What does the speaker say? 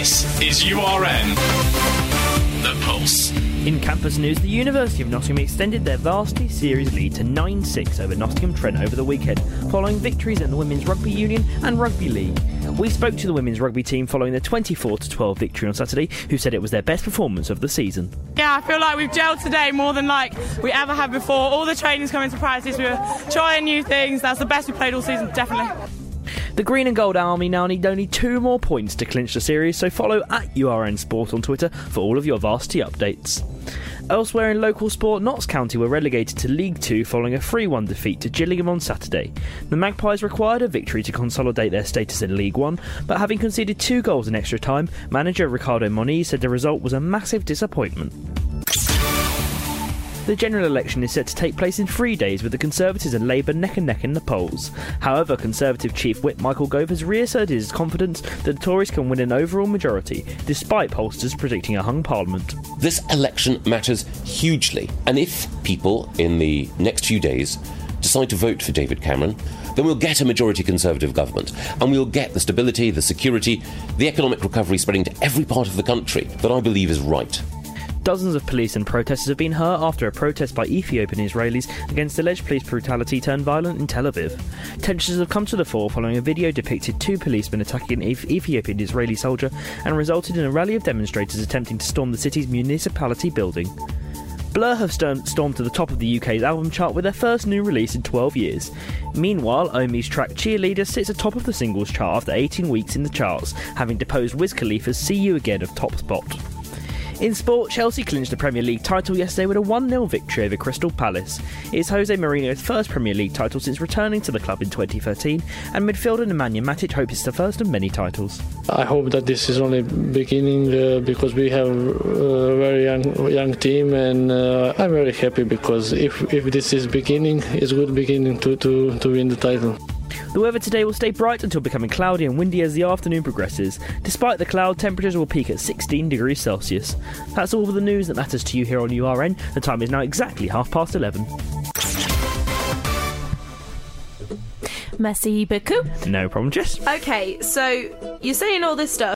This is URN The Pulse. In campus news, the University of Nottingham extended their Varsity Series lead to 9-6 over Nottingham Trent over the weekend, following victories in the Women's Rugby Union and Rugby League. We spoke to the women's rugby team following their 24-12 victory on Saturday, who said it was their best performance of the season. Yeah, I feel like we've gelled today more than we ever have before. All the training's coming to practice. We were trying new things. That's the best we've played all season, definitely. The Green and Gold Army now need only 2 more points to clinch the series, so follow @URN Sport on Twitter for all of your Varsity updates. Elsewhere in local sport, Notts County were relegated to League 2 following a 3-1 defeat to Gillingham on Saturday. The Magpies required a victory to consolidate their status in League 1, but having conceded 2 goals in extra time, manager Ricardo Moniz said the result was a massive disappointment. The general election is set to take place in 3 days, with the Conservatives and Labour neck and neck in the polls. However, Conservative Chief Whip Michael Gove has reasserted his confidence that the Tories can win an overall majority, despite pollsters predicting a hung parliament. This election matters hugely, and if people in the next few days decide to vote for David Cameron, then we'll get a majority Conservative government, and we'll get the stability, the security, the economic recovery spreading to every part of the country that I believe is right. Dozens of police and protesters have been hurt after a protest by Ethiopian Israelis against alleged police brutality turned violent in Tel Aviv. Tensions have come to the fore following a video depicted 2 policemen attacking an Ethiopian Israeli soldier and resulted in a rally of demonstrators attempting to storm the city's municipality building. Blur have stormed to the top of the UK's album chart with their first new release in 12 years. Meanwhile, Omi's track Cheerleader sits atop of the singles chart after 18 weeks in the charts, having deposed Wiz Khalifa's See You Again of top spot. In sport, Chelsea clinched the Premier League title yesterday with a 1-0 victory over Crystal Palace. It's Jose Mourinho's first Premier League title since returning to the club in 2013, and midfielder Nemanja Matic hopes it's the first of many titles. I hope that this is only beginning because we have a very young team, and I'm very happy because if this is beginning, it's a good beginning to win the title. The weather today will stay bright until becoming cloudy and windy as the afternoon progresses. Despite the cloud, temperatures will peak at 16 degrees Celsius. That's all for the news that matters to you here on URN. The time is now exactly 11:30. Merci beaucoup. No problem, Jess. Okay, so you're saying all this stuff.